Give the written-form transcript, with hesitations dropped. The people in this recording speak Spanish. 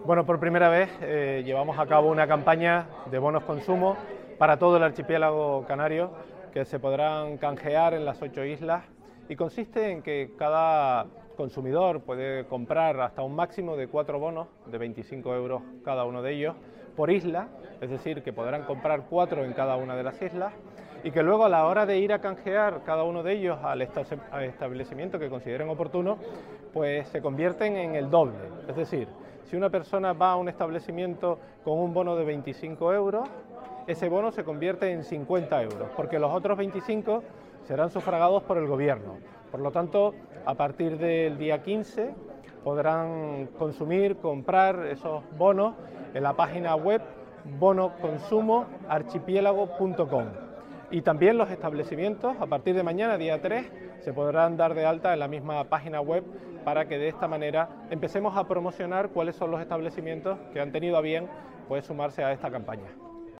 Bueno, por primera vez llevamos a cabo una campaña de bonos consumo para todo el archipiélago canario que se podrán canjear en las 8 islas y consiste en que cada consumidor puede comprar hasta un máximo de 4 bonos de 25 euros cada uno de ellos por isla, es decir, que podrán comprar 4 en cada una de las islas y que luego a la hora de ir a canjear cada uno de ellos al establecimiento que consideren oportuno, pues se convierten en el doble, es decir, si una persona va a un establecimiento con un bono de 25 euros, ese bono se convierte en 50 euros, porque los otros 25 serán sufragados por el gobierno. Por lo tanto, a partir del día 15 podrán comprar esos bonos en la página web bonoconsumoarchipiélago.com. Y también los establecimientos, a partir de mañana, día 3, se podrán dar de alta en la misma página web para que de esta manera empecemos a promocionar cuáles son los establecimientos que han tenido a bien sumarse a esta campaña.